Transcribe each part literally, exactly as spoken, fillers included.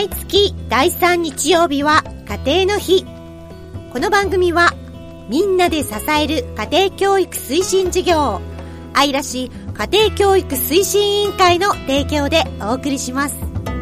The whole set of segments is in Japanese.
毎月だいさん日曜日は家庭の日。この番組はみんなで支える家庭教育推進事業愛らし家庭教育推進委員会の提供でお送りします。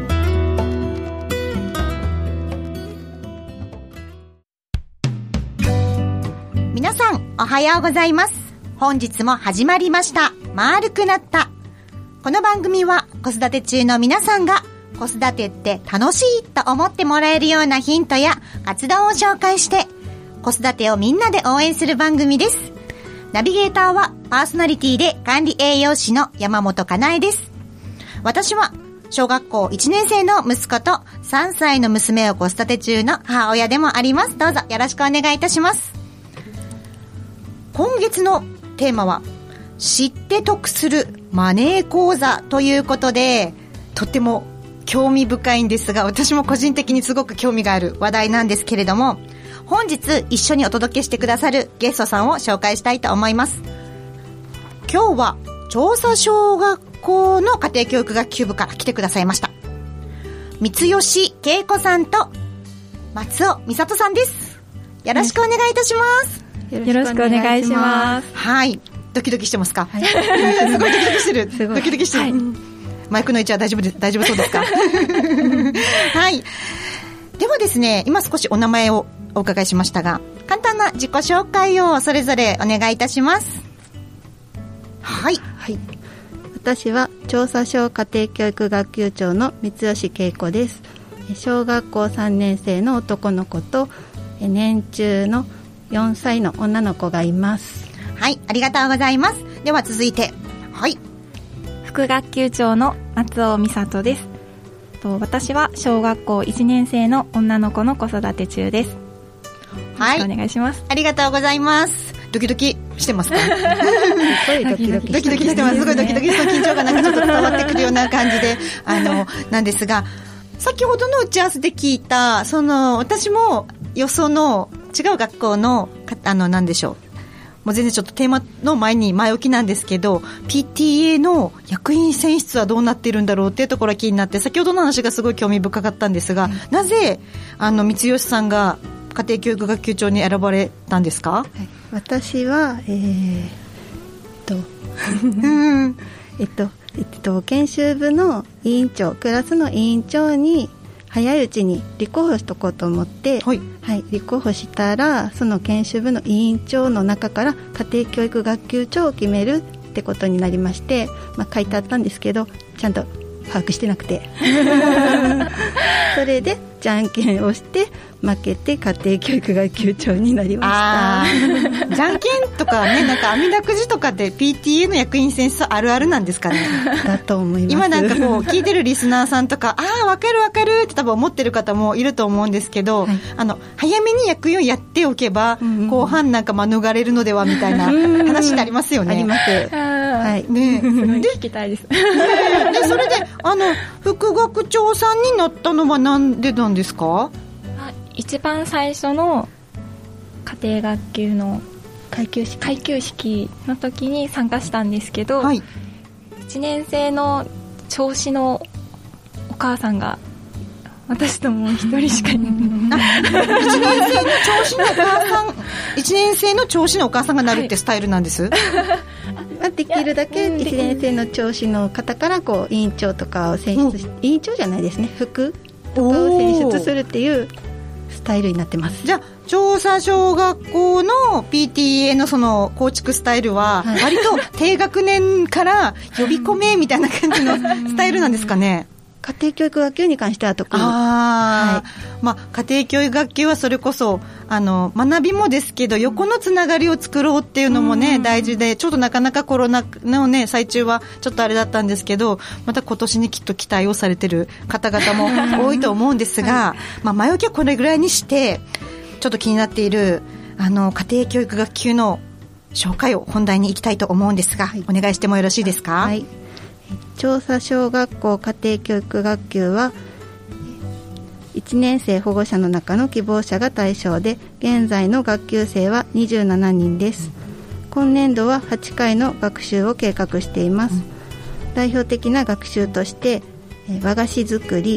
皆さんおはようございます。本日も始まりました丸くなった。この番組は子育て中の皆さんが子育てって楽しいと思ってもらえるようなヒントや活動を紹介して子育てをみんなで応援する番組です。ナビゲーターはパーソナリティで管理栄養士の山本かなえです。私は小学校いちねん生の息子とさんさいの娘を子育て中の母親でもあります。どうぞよろしくお願いいたします。今月のテーマは知って得するマネー講座ということで、とっても興味深いんですが、私も個人的にすごく興味がある話題なんですけれども、本日一緒にお届けしてくださるゲストさんを紹介したいと思います。今日は調査小学校の家庭教育学級部から来てくださいました三吉恵子さんと松尾美里さんです。よろしくお願いいたします。 よろしくお願いします。 はい、ドキドキしてますか？はい、すごいドキドキしてる。ドキドキしてる、はい、マイクの位置は大丈夫で大丈夫そうですか？はい。ではですね、今少しお名前をお伺いしましたが、簡単な自己紹介をそれぞれお願いいたします。はい、 はい、私は調査小家庭教育学級長の三吉恵子です。小学校さんねん生の男の子と年中のよんさいの女の子がいます。 はい、ありがとうございます。では続いて、はい、 副学級長の松尾美里です。私は小学校いちねん生の女の子の子育て中です。 はい、 よろしくお願いします。 ありがとうございます。ドキドキしてますか？すごいドキドキドキドキしてます。すごいドキドキして緊張がなんかちょっと伝わってくるような感じであのなんですが、先ほどの打ち合わせで聞いたその私もよその違う学校のあのなんでしょう、もう全然ちょっとテーマの前に前置きなんですけど、 ピーティーエー の役員選出はどうなっているんだろうっていうところが気になって、先ほどの話がすごい興味深かったんですが、はい、なぜあの三吉さんが家庭教育学級長に選ばれたんですか？はい、 私はえー、っとうんえっとえっと研修部の委員長、クラスの委員長に早いうちに立候補しとこうと思って、はいはい、立候補したら、その研修部の委員長の中から家庭教育学級長を決めるってことになりまして、まあ、書いてあったんですけどちゃんと把握してなくてそれでじゃんけんをして負けて家庭教育学級長になりました。 じゃんけんとかね、なんか網だくじとかで ピーティーエー の役員選出あるあるなんですかね？ だと思います。 今なんかこう聞いてるリスナーさんとかああ分かる分かるって多分思ってる方もいると思うんですけど、はい、あの早めに役員をやっておけば、うんうん、後半なんか免れるのではみたいな話ってありますよね。 あります。 はい、ね、すごい聞きたいです。 でそれであの副学長さんになったのはなんでなんですか？ 一番最初の家庭学級の開級式、開級式の時に参加したんですけど、はい、いちねん生の調子のお母さんが私ともう一人しかいない。 いちねん生の調子のお母さんいちねん生の調子のお母さんがなるってスタイルなんです、 はい、できるだけいちねん生の調子の方からこう委員長とかを選出し、うん、委員長じゃないですね、副とかを選出するっていうスタイルになってます。 じゃあ調査小学校の ピーティーエー のその構築スタイルは割と低学年から呼び込めみたいな感じのスタイルなんですかね？ 家庭教育学級に関しては特に、 あ、はい、まあ、家庭教育学級はそれこそあの学びもですけど横のつながりを作ろうっていうのもね、うん、大事で、ちょっとなかなかコロナの、ね、最中はちょっとあれだったんですけど、また今年にきっと期待をされてる方々も多いと思うんですが、はい、まあ、前置きはこれぐらいにしてちょっと気になっているあの家庭教育学級の紹介を本題に行きたいと思うんですが、はい、お願いしてもよろしいですか？ はい、調査小学校家庭教育学級はいちねん生保護者の中の希望者が対象で、現在の学級生はにじゅうななにんです。今年度ははちかいの学習を計画しています。代表的な学習として和菓子作り、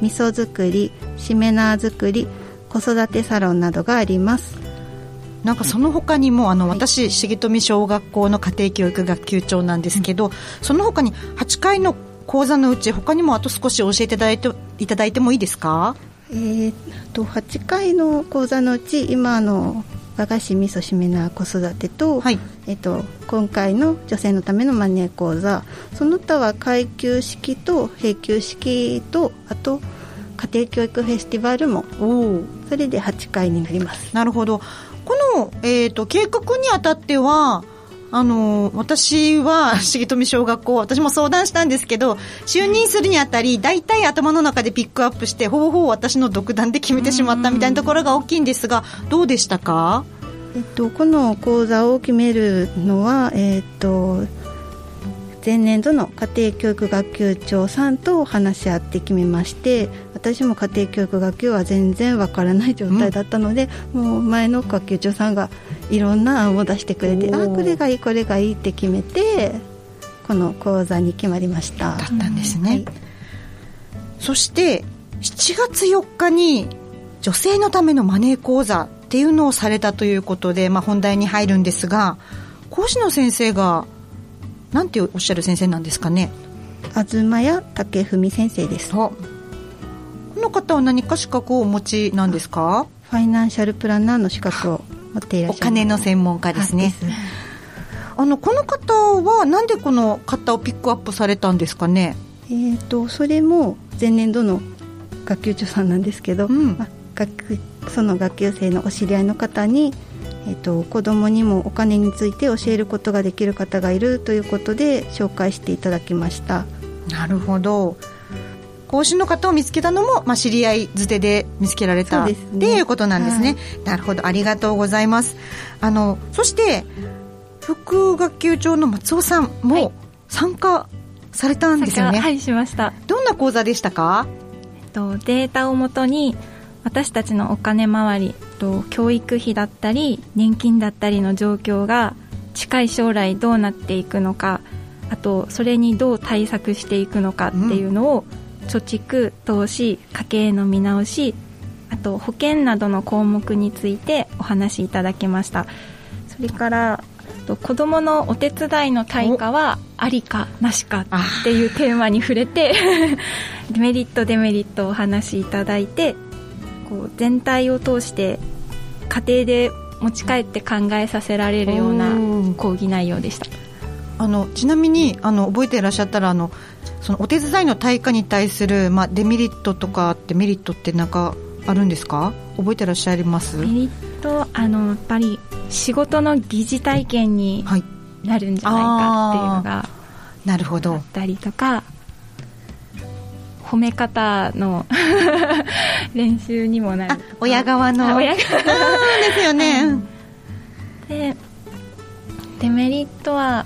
味噌作り、しめ縄作り、子育てサロンなどがあります。 なんかその他にもあの私、はい、重富小学校の家庭教育学級長なんですけど、うん、その他にはちかいの講座のうち他にもあと少し教えていただいて、いただいてもいいですか？ えー、とはちかいの講座のうち今の和菓子味噌しめ縄子育てと、はい、えー、と今回の女性のためのマネー講座、その他は階級式と並級式と、あと家庭教育フェスティバルも、それではちかいになります。 なるほど。この、えー、と計画にあたってはあの私は重富小学校、私も相談したんですけど、就任するにあたり大体頭の中でピックアップしてほぼほぼ私の独断で決めてしまったみたいなところが大きいんですが、どうでしたか？ えっと、この講座を決めるのは、えっと、前年度の家庭教育学級長さんと話し合って決めまして、私も家庭教育学級は全然わからない状態だったので、うん、もう前の学級長さんがいろんな案を出してくれて、あ、これがいいこれがいいって決めてこの講座に決まりました。 だったんですね、はい、そしてしちがつよっかに女性のためのマネー講座っていうのをされたということで、まあ、本題に入るんですが、講師の先生がなんておっしゃる先生なんですかね？ 東谷武文先生です。 この方は何か資格をお持ちなんですか？ ファイナンシャルプランナーの資格を持っていらっしゃる。 お金の専門家ですね。ですあのこの方はなんでこの方をピックアップされたんですかね？ えーと、それも前年度の学級長さんなんですけど、うん、まあ、学その学級生のお知り合いの方に、えーと、子どもにもお金について教えることができる方がいるということで紹介していただきました。 なるほど。講師の方を見つけたのも、まあ、知り合いづてで見つけられた、ね、っていうことなんですね、はい、なるほど、ありがとうございます。あのそして副学級長の松尾さんも参加されたんですよね？ はい、しました。 どんな講座でしたか？ えっと、データをもとに私たちのお金回りと教育費だったり年金だったりの状況が近い将来どうなっていくのか、あとそれにどう対策していくのかっていうのを、うん、貯蓄、投資、家計の見直し、あと保険などの項目についてお話しいただきました。それから子どものお手伝いの対価はありかなしかっていうテーマに触れてメリットデメリットをお話しいただいて、こう全体を通して家庭で持ち帰って考えさせられるような講義内容でした。 あのちなみにあの覚えていらっしゃったら、あのそのお手伝いの対価に対する、まあ、デメリットとかってメリットって何かあるんですか？覚えていらっしゃいます？ メリット、あのやっぱり仕事の疑似体験になるんじゃないかっていうのが、 なるほど、 あったりとか、褒め方の練習にもなるとか、 あ、親側の親側ですよね、うん、 でデメリットは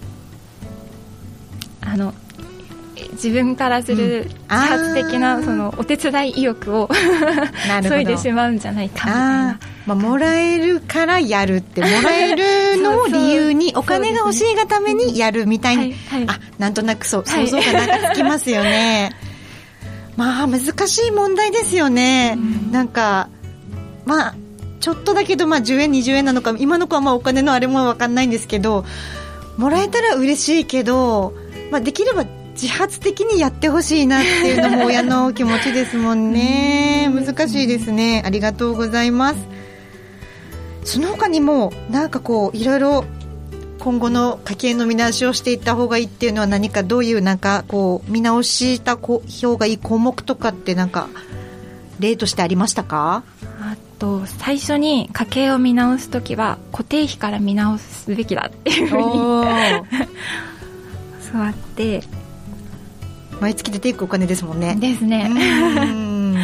あの自分からする自発的な、うん、そのお手伝い意欲を削いでしまうんじゃないかみたいな、 まあ、もらえるからやるって、もらえるのを理由にお金が欲しいがためにやるみたいに、はいはい、あ、なんとなくそう想像がなんかつきますよね、はい、まあ難しい問題ですよね、うん、なんかまあちょっとだけど、まあじゅうえんにじゅうえんなのか、今の子はまあお金のあれも分かんないんですけど、もらえたら嬉しいけど、まあ、できれば自発的にやってほしいなっていうのも親の気持ちですもんね。難しいですね。ありがとうございます。その他にもなんかこういろいろ今後の家計の見直しをしていった方がいいっていうのは、何かどういうなんかこう見直した方がいい項目とかってなんか例としてありましたか？ あと最初に家計を見直すときは固定費から見直すべきだっていうふうに教わって、 毎月出ていくお金ですもんね。 ですね。 うん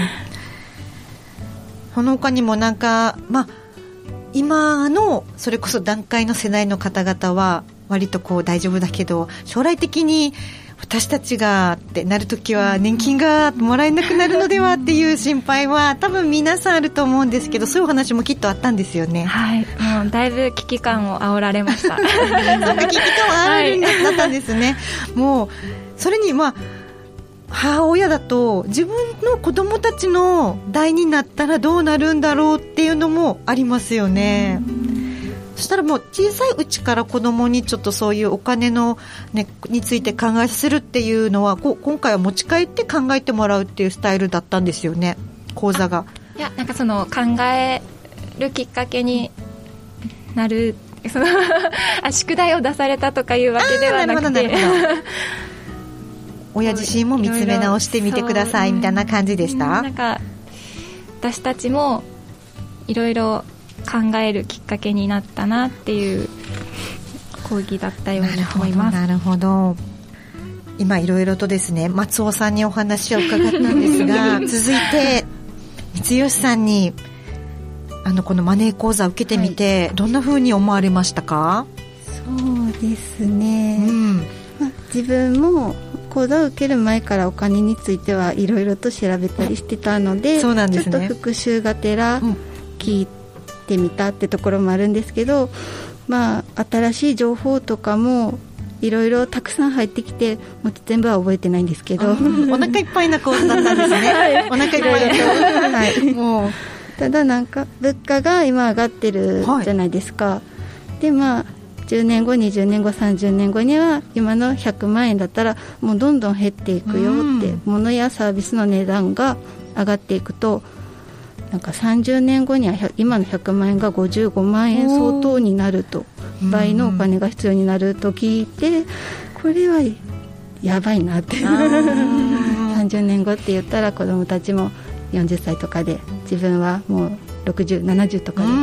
その他にもなんか、まあ、今のそれこそ段階の世代の方々は割とこう大丈夫だけど、将来的に私たちがってなるときは年金がもらえなくなるのではっていう心配は多分皆さんあると思うんですけど、そういうお話もきっとあったんですよね。 はい、もうだいぶ危機感を煽られましたそうか、危機感を煽られるようになったんですね、はい、もうそれにまあ、まあ、ちょっとだけどまあじゅうえんにじゅうえんなのか、今の子はまあお金のあれも分かんないんですけど、そういうお話もきっとあったんですよね。はい、もうだいぶ危機感を煽られました。はい、もうそれにまあ母親だと自分の子供たちの代になったらどうなるんだろうっていうのもありますよね。そしたらもう小さいうちから子供にちょっとそういうお金の、ね、について考えさせるっていうのはこう今回は持ち帰って考えてもらうっていうスタイルだったんですよね、講座が。 いや、なんかその考えるきっかけになるそのあ宿題を出されたとかいうわけではなくて親自身も見つめ直してみてくださいみたいな感じでした。 なんか私たちもいろいろ考えるきっかけになったなっていう講義だったように思います。 なるほど、なるほど。今いろいろとですね、松尾さんにお話を伺ったんですが続いて三吉さんにあのこのマネー講座を受けてみて、はい、どんな風に思われましたか？ そうですね、 うんまあ、自分も講座を受ける前からお金についてはいろいろと調べたりしてたの で, そうなんですね、 ちょっと復習がてら聞いてみたってところもあるんですけど、まあ、新しい情報とかもいろいろたくさん入ってきてもう全部は覚えてないんですけど、 お腹いっぱいな講座だったんですね、はい、お腹いっぱいだと、はい、もうただなんか物価が今上がってるじゃないですか、はい、でまあじゅうねんごにじゅうねんごさんじゅうねんごには今のひゃくまんえんだったらもうどんどん減っていくよって、物やサービスの値段が上がっていくとなんかさんじゅうねんごには今のひゃくまんえんがごじゅうごまんえん相当になると、倍のお金が必要になると聞いて、これはやばいなってさんじゅうねんごって言ったら子どもたちもよんじゅっさいとかで自分はもうろくじゅう、ななじゅうとかで、うん、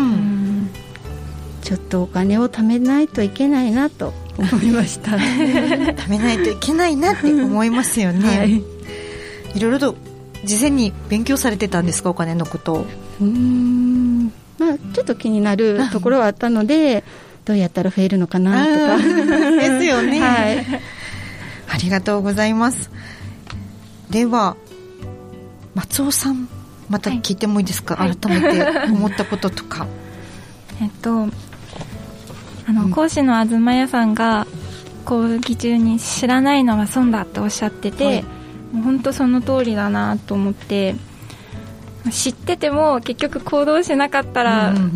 ちょっとお金を貯めないといけないなと思いました貯めないといけないなって思いますよね、はい、いろいろと事前に勉強されてたんですか、お金のことを。 うーん、まあ、ちょっと気になるところはあったのでどうやったら増えるのかなとかですよね、 はい、 ありがとうございます。では松尾さんまた聞いてもいいですか、はい、改めて思ったこととかえっとあの、うん、講師の東屋さんが講義中に知らないのは損だっておっしゃってて、はい、もう本当その通りだなと思って、知ってても結局行動しなかったら、うんうんうん、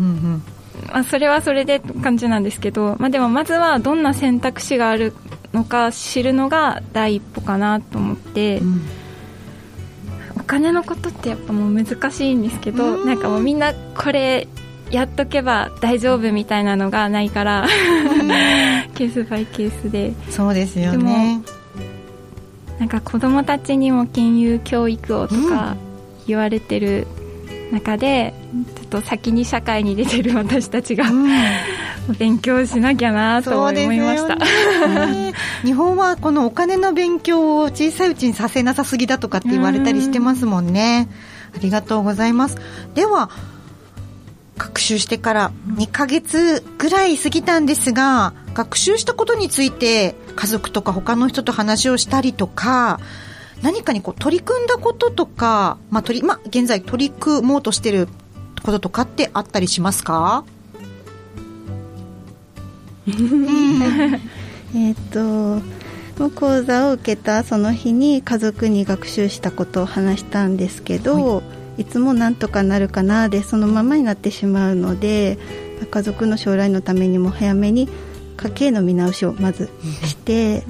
まあ、それはそれでって感じなんですけど、まあ、でもまずはどんな選択肢があるのか知るのが第一歩かなと思って、うん、お金のことってやっぱもう難しいんですけど、なんかもうみんなこれやっとけば大丈夫みたいなのがないからケースバイケースで。 そうですよね。 でもなんか子どもたちにも金融教育をとか言われてる中で、うん、ちょっと先に社会に出てる私たちが、うん、勉強しなきゃなと思いました。 ね、日本はこのお金の勉強を小さいうちにさせなさすぎだとかって言われたりしてますもんね。ありがとうございます。では学習してからにかげつぐらい過ぎたんですが、学習したことについて家族とか他の人と話をしたりとか、何かにこう取り組んだこととか、まあ取りまあ、現在取り組もうとしていることとかってあったりしますか？ えっと講座を受けたその日に家族に学習したことを話したんですけど、はい、いつもなんとかなるかなでそのままになってしまうので、家族の将来のためにも早めに家計の見直しをまずして、うん、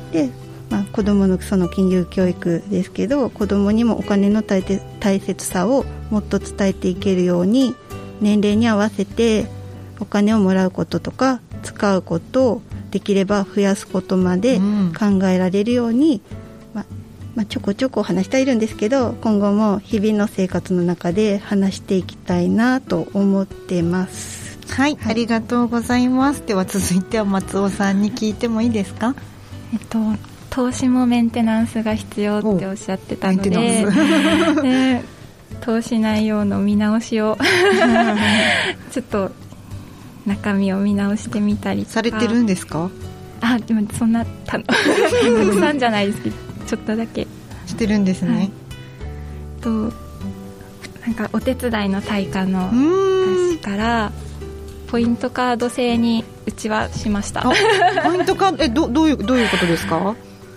で、まあ、子どものその金融教育ですけど、子どもにもお金の大切さをもっと伝えていけるように年齢に合わせてお金をもらうこととか使うことをできれば増やすことまで考えられるように、うん、まあまあ、ちょこちょこ話しているんですけど、今後も日々の生活の中で話していきたいなと思ってます。 はい、はい、ありがとうございます。では続いては松尾さんに聞いてもいいですか？ えっと、投資もメンテナンスが必要っておっしゃってたので、で投資内容の見直しをちょっと中身を見直してみたりとか。 されてるんですか？ あ、でもそんなたたくさんじゃないですけどちょっとだけしてるんですね、はい、 となんかお手伝いの対価の話からポイントカード制にうちはしました。 ポイントカードえ ど, ど, ういうどういうことですか？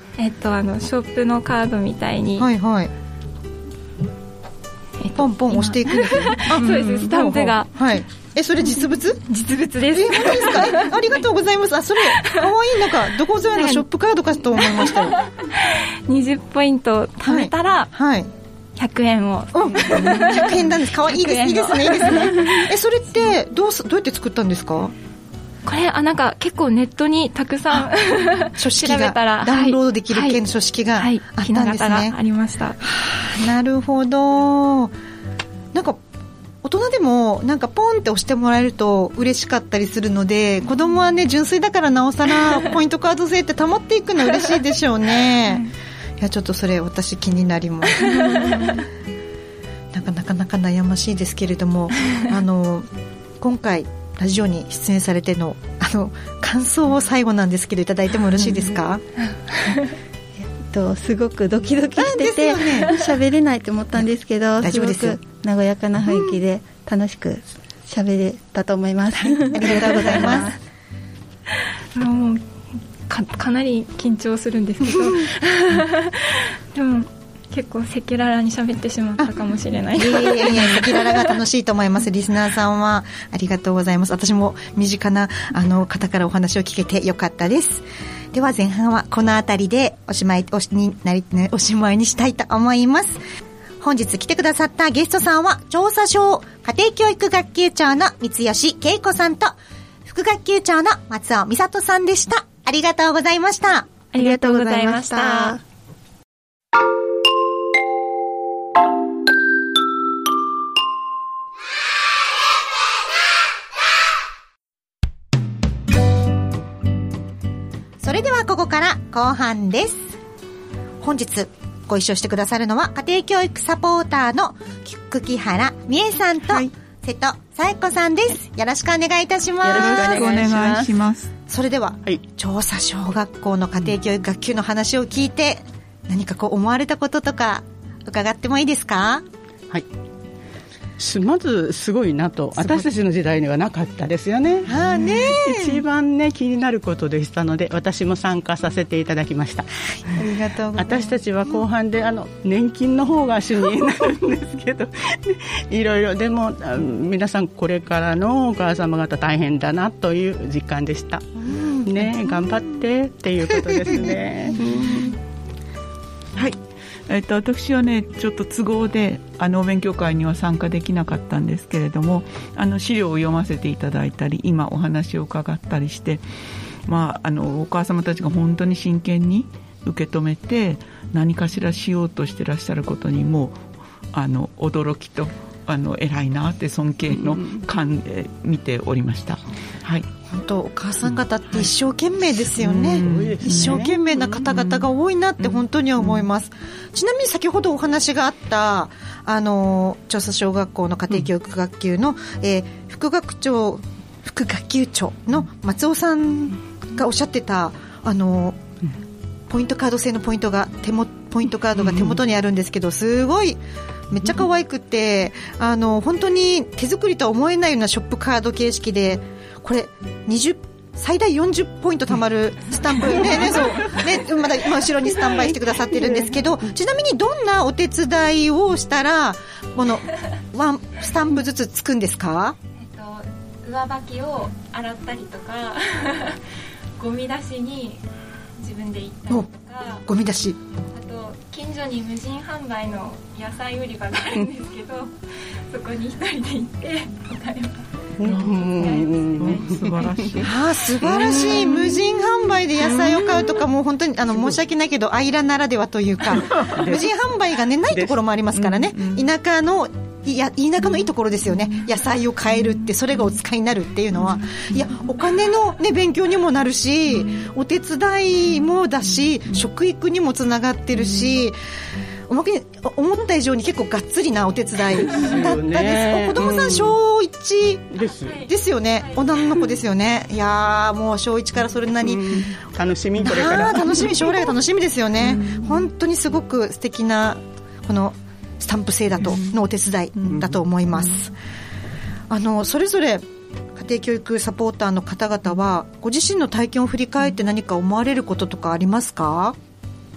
えっとあのショップのカードみたいに、 はいはい、えっと、ポンポン押していくんですよあそうです、スタンプが、 はい、えそれ実物？ 実物です。 え本当ですか？ありがとうございます。あそれかわいい、なんかどこぞやのショップカードかと思いましたよにじゅうポイント貯めたら、 はいはい、 ひゃくえんを、 うん、ひゃくえんなんです。かわいいです、いいですね、いいですねえそれってどう、どうやって作ったんですか？ これあなんか結構ネットにたくさん書式が調べたらダウンロードできる系の書式があったんですね、はいはい、 ありました。はあ、なるほど。なんか大人でもなんかポンって押してもらえると嬉しかったりするので、子供はね純粋だからなおさらポイントカード制って溜まっていくの嬉しいでしょうね、はい、いやちょっとそれ私気になりますなんかなかなか悩ましいですけれどもあの今回ラジオに出演されてのあの感想を最後なんですけどいただいてもよろしいですか？ えっとすごくドキドキしてて喋、ね、れないと思ったんですけど、 大丈夫ですよ。 すごく和やかな雰囲気で楽しく喋れたと思います、 うん、ありがとうございますもう か, かなり緊張するんですけどでも結構赤裸々に喋ってしまったかもしれない。いやいやいや赤裸々が楽しいと思います。リスナーさんはありがとうございます。私も身近なあの方からお話を聞けてよかったです。では前半はこのあたりでおしまい お, しになり、ね、おしまいにしたいと思います。本日来てくださったゲストさんは調査所家庭教育学級長の三吉恵子さんと副学級長の松尾美里さんでした。ありがとうございました。 ありがとうございました。 それではここから後半です。本日ご一緒してくださるのは家庭教育サポーターの久木原美恵さんと、はい、瀬戸紗恵子さんです。よろしくお願いいたします。 よろしくお願いします。 それでは、はい、調査小学校の家庭教育学級の話を聞いて何かこう思われたこととか伺ってもいいですか？ はい、まずすごいなと、私たちの時代にはなかったですよね。 あね一番ね気になることでしたので私も参加させていただきました。 ありがとうございます。 私たちは後半であの年金の方が主になるんですけどいろいろでも皆さんこれからのお母様方大変だなという実感でした、うんね、頑張ってっていうことですね、 うん、はい、えっと、私はねちょっと都合であのお勉強会には参加できなかったんですけれども、あの資料を読ませていただいたり今お話を伺ったりして、まあ、あのお母様たちが本当に真剣に受け止めて何かしらしようとしてらっしゃることにもあの驚きとあの偉いなって尊敬の感で見ておりました、はい、 本当お母さん方って一生懸命ですよね、うんはい、一生懸命な方々が多いなって本当に思います、うん、ちなみに先ほどお話があったあの調査小学校の家庭教育学級の、うんえー、副学長副学級長の松尾さんがおっしゃってたあの、うん、ポイントカード制のポイントが手もポイントカードが手元にあるんですけど、すごいめっちゃ可愛くて、あの本当に手作りとは思えないようなショップカード形式で、これにじゅう最大よんじゅうポイント貯まるスタンプ、ねねそうね、まだ今後ろにスタンバイしてくださってるんですけど、ちなみにどんなお手伝いをしたらこのワンスタンプずつつくんですか？ えっと、上履きを洗ったりとかゴミ出しに自分で行ったりとか、 ゴミ出し、 あと近所に無人販売の野菜売り場があるんですけどそこに一人で行って買います。 うん素晴らしい。 あ素晴らしい。無人販売で野菜を買うとかも本当にあの申し訳ないけどアイラならではというか無人販売が、ね、ないところもありますからね、田舎のいや田舎のいいところですよね。野菜を買えるってそれがお使いになるっていうのは、いやお金の、ね、勉強にもなるしお手伝いもだし食育にもつながってるし、おまけに思った以上に結構がっつりなお手伝いだったです。子供さん小いちですですよね。女の子ですよね。いやもう小いちからそれなりに楽しみ、これから楽しみ、将来が楽しみですよね。本当にすごく素敵なこのスタンプ制だとのお手伝いだと思います。あのそれぞれ家庭教育サポーターの方々はご自身の体験を振り返って何か思われることとかありますか？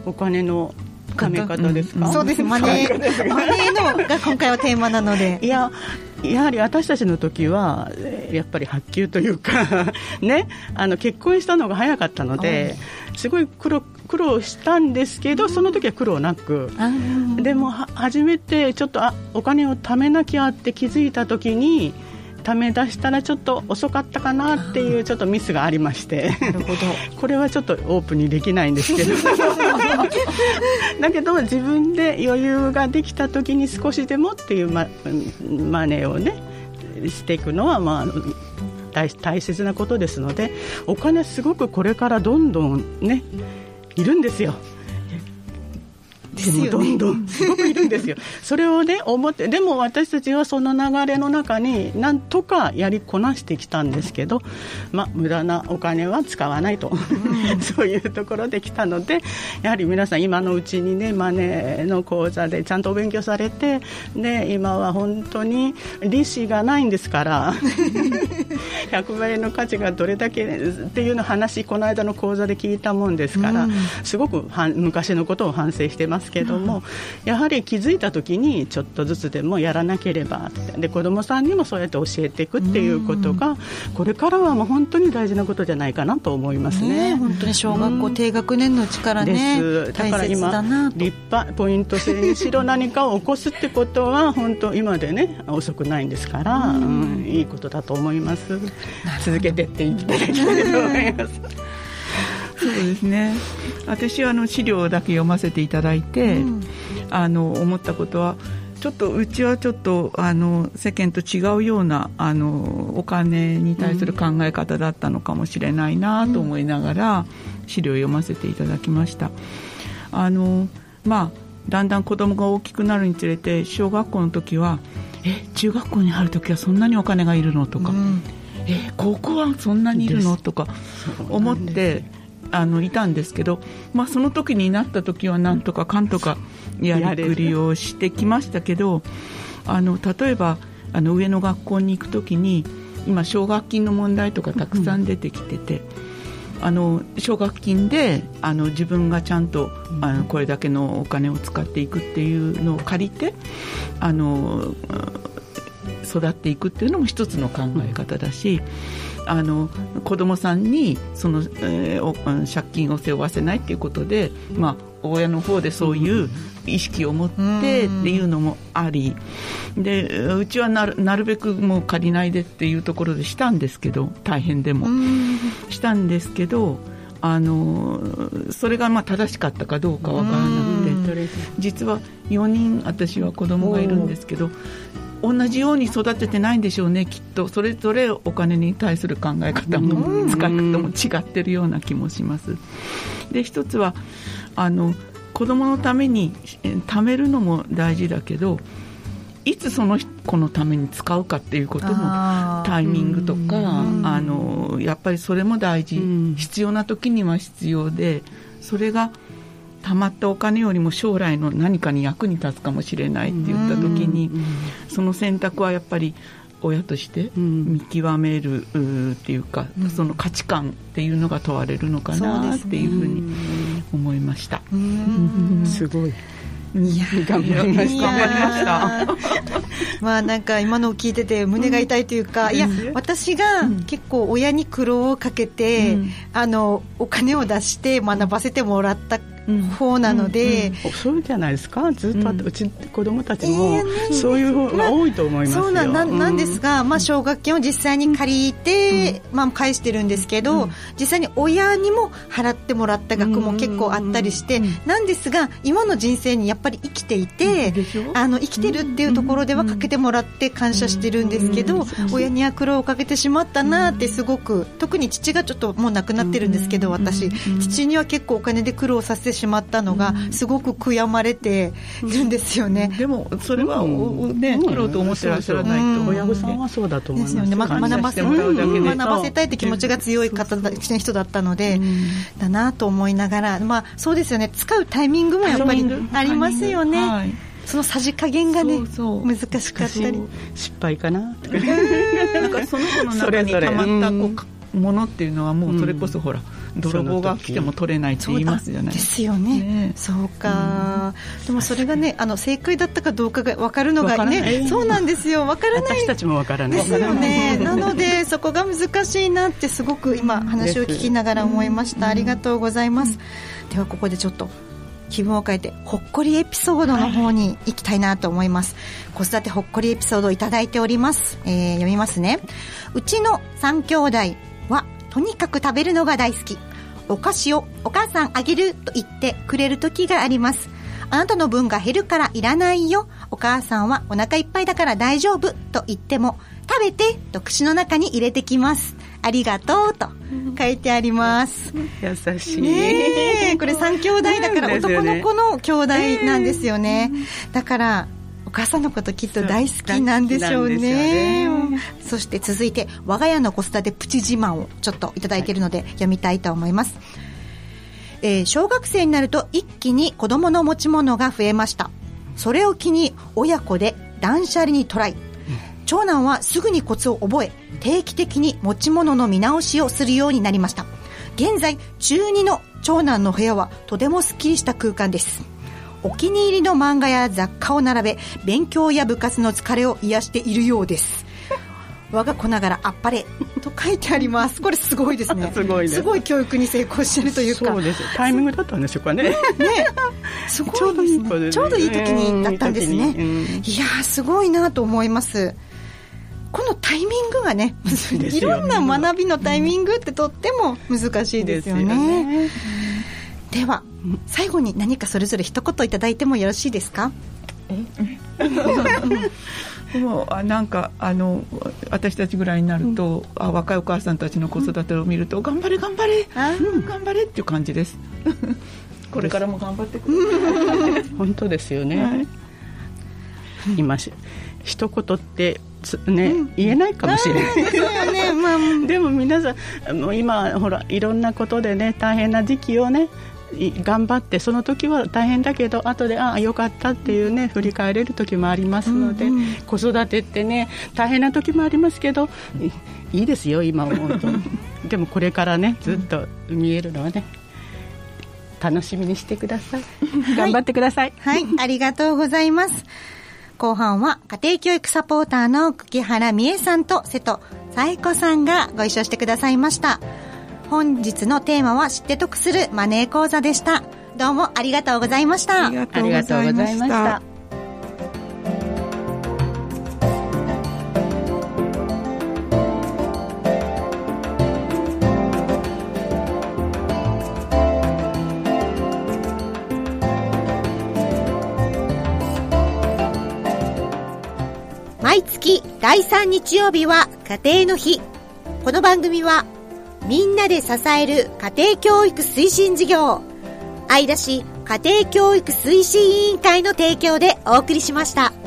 お金の貯め方ですか？ そうです、マネーマネーのが今回はテーマなので、 いややはり私たちの時はやっぱり発給というかね、あの結婚したのが早かったのですごい苦労苦労したんですけど、その時は苦労なく、でも初めてちょっとあお金を貯めなきゃって気づいた時に貯め出したらちょっと遅かったかなっていうちょっとミスがありまして、なるほどこれはちょっとオープンにできないんですけどだけど自分で余裕ができた時に少しでもっていうマ、マネーをねしていくのは、まあ、大, 大切なことですので、お金すごくこれからどんどんねいるんですよ。でもどんどんすごくいるんですよ。それをね思って、でも私たちはその流れの中になんとかやりこなしてきたんですけど、まあ、無駄なお金は使わないと、うん、そういうところできたので、やはり皆さん今のうちにねマネーの講座でちゃんとお勉強されて、で今は本当に利子がないんですからひゃくまんえんの価値がどれだけっていうの話この間の講座で聞いたもんですから、うん、すごくは昔のことを反省してますけども、やはり気づいた時にちょっとずつでもやらなければって、で子どもさんにもそうやって教えていくっていうことがこれからはもう本当に大事なことじゃないかなと思います ね, ね本当に小学校低学年のうちからね、 ですだから今立派ポイント制にしろ何かを起こすってことは本当今でね遅くないんですから、うん、いいことだと思います。続けてっていただきたいと思いますそうですね、私はあの資料だけ読ませていただいて、うん、あの思ったことはちょっとうちはちょっとあの世間と違うようなあのお金に対する考え方だったのかもしれないなと思いながら資料を読ませていただきました。あの、まあ、だんだん子供が大きくなるにつれて小学校の時はえ中学校に入る時はそんなにお金がいるのとか、うん、え高校はそんなにいるのとか思ってあのいたんですけど、まあ、その時になった時はなんとかかんとかやりくりをしてきましたけど、あの例えばあの上の学校に行く時に今奨学金の問題とかたくさん出てきてて、うん、あの奨学金であの自分がちゃんとあのこれだけのお金を使っていくっていうのを借りてあの育っていくっていうのも一つの考え方だし、あの子どもさんにその、えー、借金を背負わせないということで、まあ、親の方でそういう意識を持ってっていうのもありで、うちはな る, なるべくもう借りないでっていうところでしたんですけど、大変でもしたんですけど、あのそれがまあ正しかったかどうかわからなくて、実はよにん私は子供がいるんですけど、同じように育ててないんでしょうねきっと。それぞれお金に対する考え方も使い方も違ってるような気もします。で一つはあの子供のために貯めるのも大事だけど、いつその子のために使うかっていうこともタイミングとか あ, あのやっぱりそれも大事、必要な時には必要で、それが貯まったお金よりも将来の何かに役に立つかもしれないって言った時に、その選択はやっぱり親として見極めるっていうか、その価値観っていうのが問われるのかなっていうふうに思いました。 すごいいや頑張りました頑張りましたまあなんか今のを聞いてて胸が痛いというか、うん、いや私が結構親に苦労をかけて、うん、あのお金を出して学ばせてもらった方なので、 うんうんうん、そうじゃないですか。ずっと、うん、うち子供たちもそういう方が多いと思いますよ、 まあ、そう な, な, なんですが、まあ、奨学金を実際に借りて、うんまあ、返してるんですけど、うん、実際に親にも払ってもらった額も結構あったりして、うんうん、なんですが今の人生にやっぱり生きていて、うん、あの生きてるっていうところではかけてもらって感謝してるんですけど、うん、親には苦労をかけてしまったなってすごく、特に父がちょっともう亡くなってるんですけど、私父には結構お金で苦労させてしまったのがすごく悔やまれてるんですよね、 うん、でもそれは、うんね、苦労と思ってらっしゃらないと、うん、 親御さんはそうだと思いますよね。 ま、学ばせ、うん、学ばせたいって気持ちが強い方だ人だったので、うん、だなと思いながら、まあ、そうですよね、使うタイミングもやっぱりありますよね、はい、そのさじ加減がねそうそう難しかったり、 失敗かななんかその子の中にたまったこうものっていうのはもうそれこそほら、うん、泥棒が来ても取れないって言いますじゃないですよね。ね、そうか、うん、でもそれがね、あの正解だったかどうかが分かるのがね、そうなんですよ、分からない、 私たちも分からないですよね。なのでそこが難しいなってすごく今話を聞きながら思いました。ありがとうございます。うん、ではここでちょっと気分を変えてほっこりエピソードの方に行きたいなと思います。子育てほっこりエピソードをいただいております。えー、読みますね。うちの三兄弟はとにかく食べるのが大好き。お菓子をお母さんあげると言ってくれる時があります。あなたの分が減るからいらないよ。お母さんはお腹いっぱいだから大丈夫と言っても食べてと口の中に入れてきます。ありがとうと書いてあります。 優しいねえ、これ三兄弟だから男の子の兄弟なんですよね。だからお母さんのこときっと大好きなんでしょうね。そして続いて我が家の子育てプチ自慢をちょっといただいているので読みたいと思います。えー、小学生になると一気に子供の持ち物が増えました。それを機に親子で断捨離にトライ。長男はすぐにコツを覚え、定期的に持ち物の見直しをするようになりました。現在中にの長男の部屋はとてもすっきりした空間です。お気に入りの漫画や雑貨を並べ、勉強や部活の疲れを癒しているようです。我が子ながらあっぱれと書いてあります。これすごいですね。 すごいです。 すごい教育に成功しているというか。 そうです。タイミングだったんでしょうかね。ね、 すごいですね。ちょうどいい時にだったんですね。うん、いやー、すごいなと思います。このタイミングがね、いろんな学びのタイミングってとっても難しいですよね。ですよね。では最後に何かそれぞれ一言いただいてもよろしいですか？ でもあなんかあの私たちぐらいになると、うん、あ若いお母さんたちの子育てを見ると、うん、頑張れ頑張れ、うん、頑張れっていう感じです。これからも頑張ってください。 本当ですよね。はい、今し一言ってね、うん、言えないかもしれないですよね。まあ、でも皆さんもう今ほらいろんなことでね大変な時期をね頑張って、その時は大変だけど後でああよかったっていうね振り返れる時もありますので、うんうん、子育てってね大変な時もありますけどいいですよ今思うと。でもこれからねずっと見えるのはね楽しみにしてください。頑張ってください。 はい、はい、ありがとうございます。後半は家庭教育サポーターの久木原美恵さんと瀬戸紗恵子さんがご一緒してくださいました。本日のテーマは知って得するマネー講座でした。どうもありがとうございました。 ありがとうございました。 毎月だいさん日曜日は家庭の日。この番組はみんなで支える家庭教育推進事業愛田市家庭教育推進委員会の提供でお送りしました。